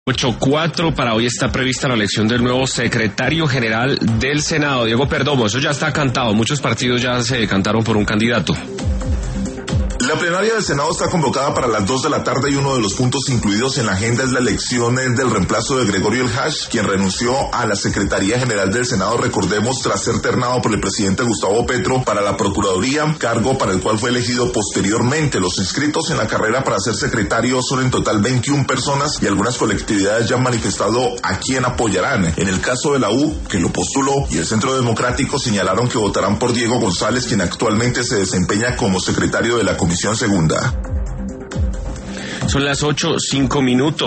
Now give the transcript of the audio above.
8:04 para hoy está prevista la elección del nuevo secretario general del Senado, Diego Perdomo. Eso ya está cantado, muchos partidos ya se decantaron por un candidato. La plenaria del Senado está convocada para las 2 de la tarde y uno de los puntos incluidos en la agenda es la elección del reemplazo de Gregorio El Hash, quien renunció a la Secretaría General del Senado, recordemos, tras ser ternado por el presidente Gustavo Petro para la Procuraduría, cargo para el cual fue elegido posteriormente. Los inscritos en la carrera para ser secretario son en total 21 personas y algunas colectividades ya han manifestado a quién apoyarán. En el caso de la U, que lo postuló, y el Centro Democrático señalaron que votarán por Diego González, quien actualmente se desempeña como secretario de la Comisión Segunda. Son las 8:05.